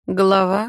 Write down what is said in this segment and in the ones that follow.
Глава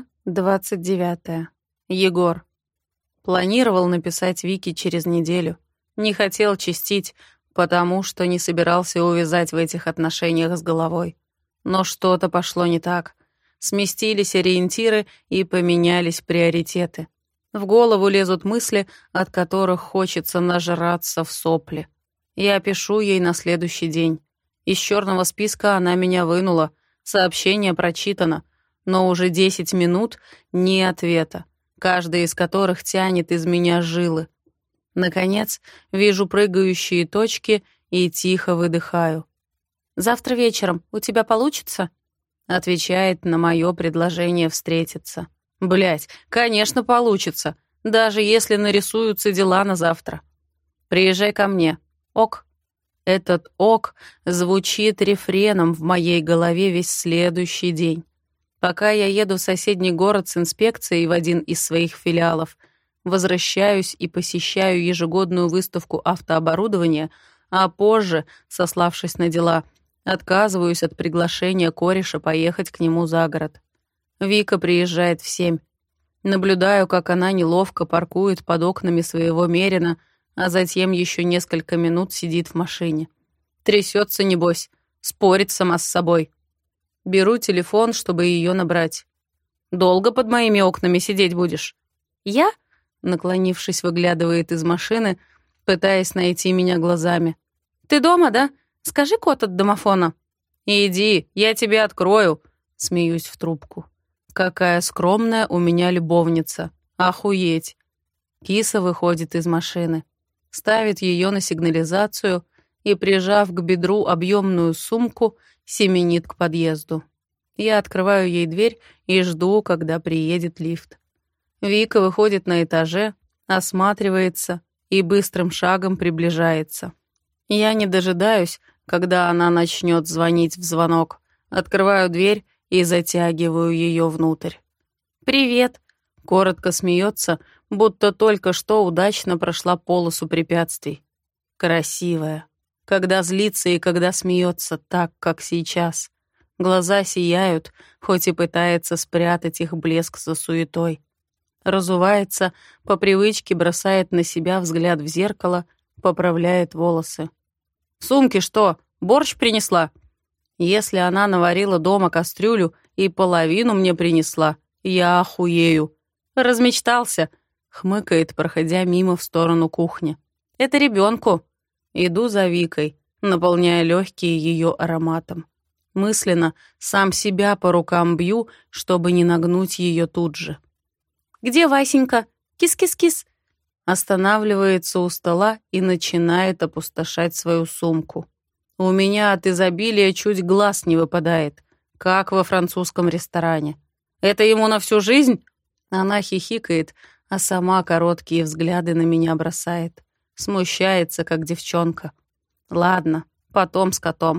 29. Егор. Планировал написать Вике через неделю. Не хотел чистить, потому что не собирался увязать в этих отношениях с головой. Но что-то пошло не так. Сместились ориентиры и поменялись приоритеты. В голову лезут мысли, от которых хочется нажраться в сопли. Я пишу ей на следующий день. Из черного списка она меня вынула. Сообщение прочитано. Но уже 10 минут ни ответа, каждый из которых тянет из меня жилы. Наконец, вижу прыгающие точки и тихо выдыхаю. «Завтра вечером у тебя получится?» Отвечает на мое предложение встретиться. Блять, конечно, получится, даже если нарисуются дела на завтра. Приезжай ко мне. Ок. Этот ок звучит рефреном в моей голове весь следующий день. Пока я еду в соседний город с инспекцией в один из своих филиалов, возвращаюсь и посещаю ежегодную выставку автооборудования, а позже, сославшись на дела, отказываюсь от приглашения кореша поехать к нему за город. Вика приезжает в 7. Наблюдаю, как она неловко паркует под окнами своего Мерина, а затем еще несколько минут сидит в машине. Трясется, небось, спорит сама с собой. Беру телефон, чтобы ее набрать. «Долго под моими окнами сидеть будешь?» «Я?» — наклонившись, выглядывает из машины, пытаясь найти меня глазами. «Ты дома, да? Скажи код от домофона». «Иди, я тебе открою», — смеюсь в трубку. «Какая скромная у меня любовница. Охуеть». Киса выходит из машины, ставит ее на сигнализацию и, прижав к бедру объемную сумку, семенит к подъезду. Я открываю ей дверь и жду, когда приедет лифт. Вика выходит на этаже, осматривается и быстрым шагом приближается. Я не дожидаюсь, когда она начнет звонить в звонок. Открываю дверь и затягиваю ее внутрь. «Привет!» — коротко смеется, будто только что удачно прошла полосу препятствий. Красивая. Когда злится и когда смеется так, как сейчас. Глаза сияют, хоть и пытается спрятать их блеск за суетой. Разувается, по привычке бросает на себя взгляд в зеркало, поправляет волосы. «В сумке что, борщ принесла?» Если она наварила дома кастрюлю и половину мне принесла, я охуею. «Размечтался», — хмыкает, проходя мимо в сторону кухни. «Это ребенку». Иду за Викой, наполняя легкие ее ароматом. Мысленно сам себя по рукам бью, чтобы не нагнуть ее тут же. «Где Васенька? Кис-кис-кис!» Останавливается у стола и начинает опустошать свою сумку. У меня от изобилия чуть глаз не выпадает, как во французском ресторане. «Это ему на всю жизнь?» Она хихикает, а сама короткие взгляды на меня бросает. Смущается, как девчонка. Ладно, потом с котом.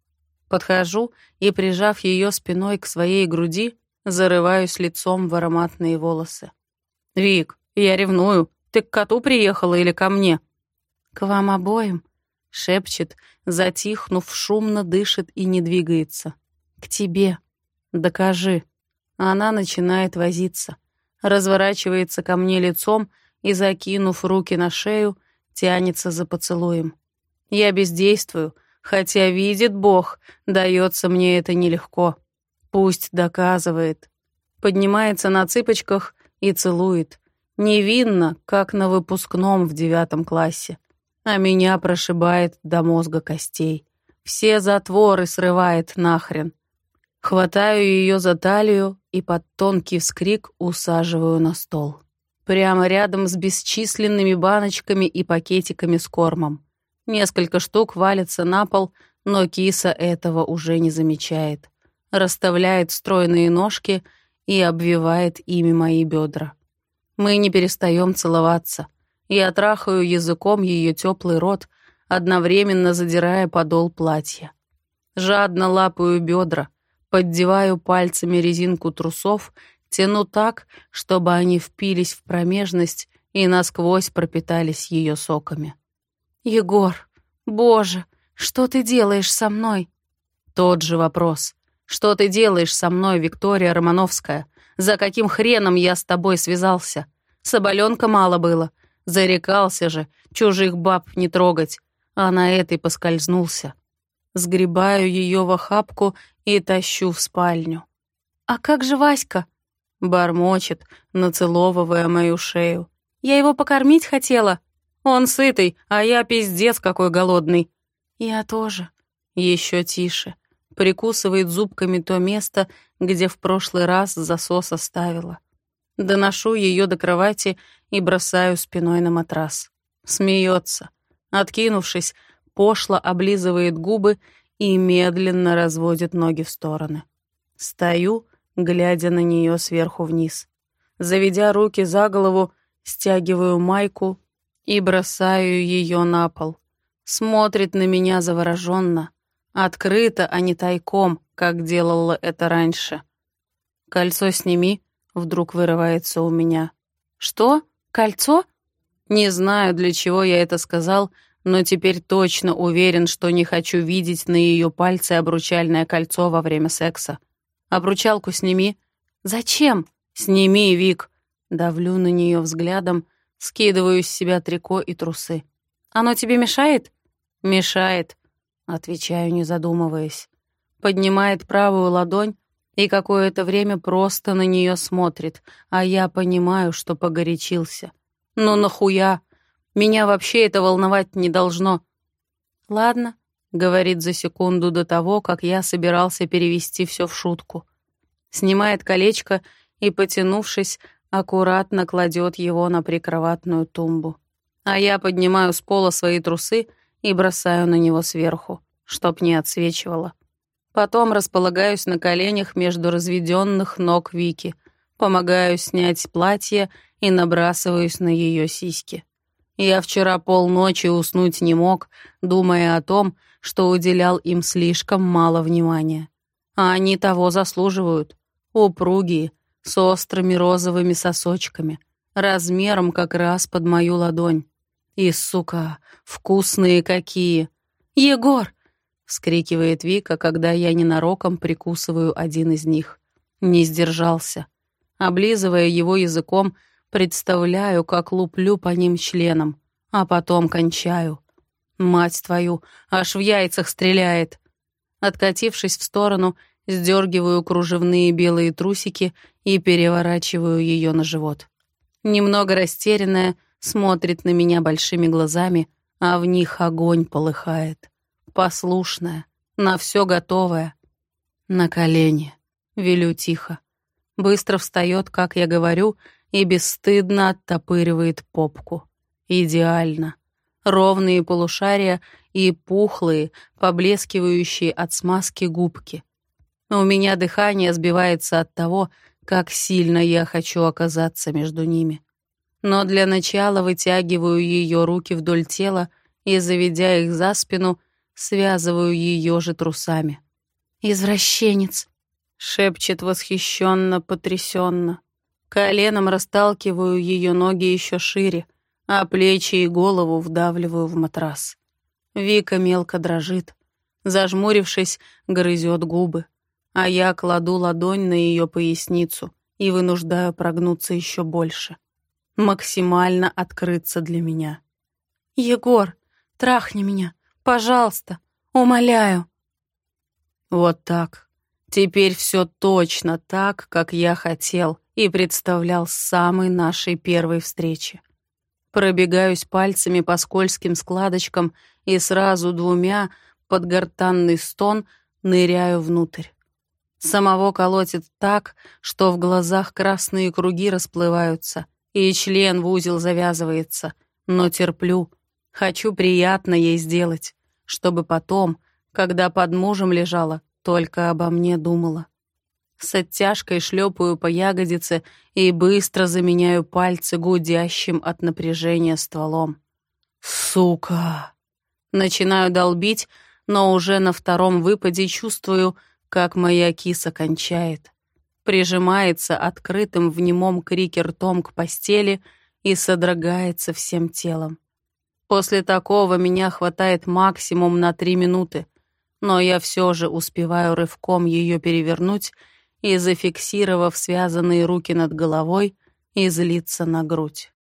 Подхожу и, прижав ее спиной к своей груди, зарываюсь лицом в ароматные волосы. «Вик, я ревную. Ты к коту приехала или ко мне?» «К вам обоим», — шепчет, затихнув, шумно дышит и не двигается. «К тебе. Докажи». Она начинает возиться, разворачивается ко мне лицом и, закинув руки на шею, тянется за поцелуем. Я бездействую, хотя, видит Бог, дается мне это нелегко. Пусть доказывает. Поднимается на цыпочках и целует. Невинно, как на выпускном в 9 классе. А меня прошибает до мозга костей. Все затворы срывает нахрен. Хватаю ее за талию и под тонкий вскрик усаживаю на стол. Прямо рядом с бесчисленными баночками и пакетиками с кормом. Несколько штук валятся на пол, но киса этого уже не замечает. Расставляет стройные ножки и обвивает ими мои бедра. Мы не перестаем целоваться. Я трахаю языком ее теплый рот, одновременно задирая подол платья. Жадно лапаю бедра, поддеваю пальцами резинку трусов, тяну так, чтобы они впились в промежность и насквозь пропитались ее соками. «Егор, боже, что ты делаешь со мной?» Тот же вопрос. Что ты делаешь со мной, Виктория Романовская? За каким хреном я с тобой связался? Соболенка мало было. Зарекался же, чужих баб не трогать. А на этой поскользнулся. Сгребаю ее в охапку и тащу в спальню. «А как же Васька?» Бормочет, нацеловывая мою шею. «Я его покормить хотела. Он сытый, а я пиздец какой голодный». «Я тоже». Еще тише. Прикусывает зубками то место, где в прошлый раз засос оставила. Доношу ее до кровати и бросаю спиной на матрас. Смеется. Откинувшись, пошло облизывает губы и медленно разводит ноги в стороны. Стою, глядя на нее сверху вниз. Заведя руки за голову, стягиваю майку и бросаю ее на пол. Смотрит на меня завороженно. Открыто, а не тайком, как делала это раньше. «Кольцо сними», — вдруг вырывается у меня. «Что? Кольцо?» Не знаю, для чего я это сказал, но теперь точно уверен, что не хочу видеть на ее пальце обручальное кольцо во время секса. «Обручалку сними». «Зачем?» «Сними, Вик». Давлю на нее взглядом, скидываю с себя трико и трусы. «Оно тебе мешает?» «Мешает», — отвечаю, не задумываясь. Поднимает правую ладонь и какое-то время просто на нее смотрит, а я понимаю, что погорячился. «Ну нахуя? Меня вообще это волновать не должно». «Ладно», — говорит за секунду до того, как я собирался перевести все в шутку. Снимает колечко и, потянувшись, аккуратно кладет его на прикроватную тумбу. А я поднимаю с пола свои трусы и бросаю на него сверху, чтоб не отсвечивало. Потом располагаюсь на коленях между разведенных ног Вики, помогаю снять платье и набрасываюсь на ее сиськи. Я вчера полночи уснуть не мог, думая о том, что уделял им слишком мало внимания. А они того заслуживают. Упругие, с острыми розовыми сосочками, размером как раз под мою ладонь. И, сука, вкусные какие! «Егор!» — вскрикивает Вика, когда я ненароком прикусываю один из них. Не сдержался. Облизывая его языком, представляю, как луплю по ним членом, а потом кончаю. Мать твою, аж в яйцах стреляет. Откатившись в сторону, сдергиваю кружевные белые трусики и переворачиваю ее на живот. Немного растерянная, смотрит на меня большими глазами, а в них огонь полыхает. Послушная, на все готовая. На колени. Велю тихо. Быстро встает, как я говорю, и бесстыдно оттопыривает попку. Идеально. Ровные полушария и пухлые, поблескивающие от смазки губки. У меня дыхание сбивается от того, как сильно я хочу оказаться между ними. Но для начала вытягиваю ее руки вдоль тела и, заведя их за спину, связываю ее же трусами. «Извращенец!» — шепчет восхищенно, потрясенно. Коленом расталкиваю ее ноги еще шире, а плечи и голову вдавливаю в матрас. Вика мелко дрожит. Зажмурившись, грызет губы, а я кладу ладонь на ее поясницу и вынуждаю прогнуться еще больше. Максимально открыться для меня. «Егор, трахни меня, пожалуйста, умоляю». Вот так. Теперь все точно так, как я хотел и представлял с самой нашей первой встречи. Пробегаюсь пальцами по скользким складочкам и сразу двумя под гортанный стон ныряю внутрь. Самого колотит так, что в глазах красные круги расплываются, и член в узел завязывается, но терплю. Хочу приятно ей сделать, чтобы потом, когда под мужем лежала, только обо мне думала. С оттяжкой шлепаю по ягодице и быстро заменяю пальцы гудящим от напряжения стволом. «Сука!» Начинаю долбить, но уже на втором выпаде чувствую, как моя киса кончает. Прижимается открытым в немом крике ртом к постели и содрогается всем телом. После такого меня хватает максимум на 3 минуты. но я все же успеваю рывком ее перевернуть и, зафиксировав связанные руки над головой, излиться на грудь.